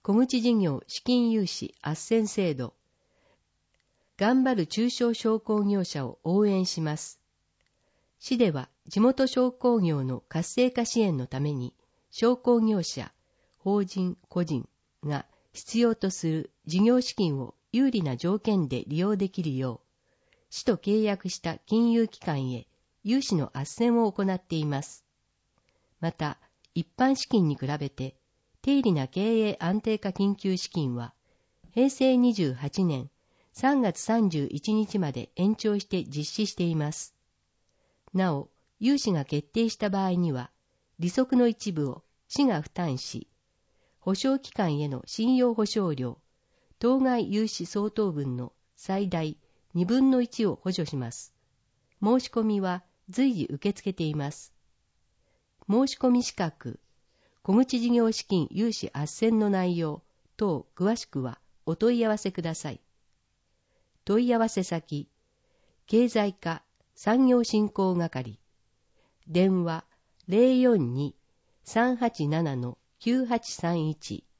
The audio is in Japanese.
小口事業資金融資斡旋制度。頑張る中小商工業者を応援します。市では地元商工業の活性化支援のために、商工業者、法人、個人が必要とする事業資金を有利な条件で利用できるよう、市と契約した金融機関へ融資の斡旋を行っています。また、一般資金に比べて、低利な経営安定化緊急資金は、平成28年3月31日まで延長して実施しています。なお、融資が決定した場合には、利息の一部を市が負担し、保証機関への信用保証料、当該融資相当分の最大2分の1を補助します。申し込みは随時受け付けています。申し込み資格、小口事業資金融資斡旋の内容等詳しくはお問い合わせください。問い合わせ先、経済課産業振興係、電話 042-387-9831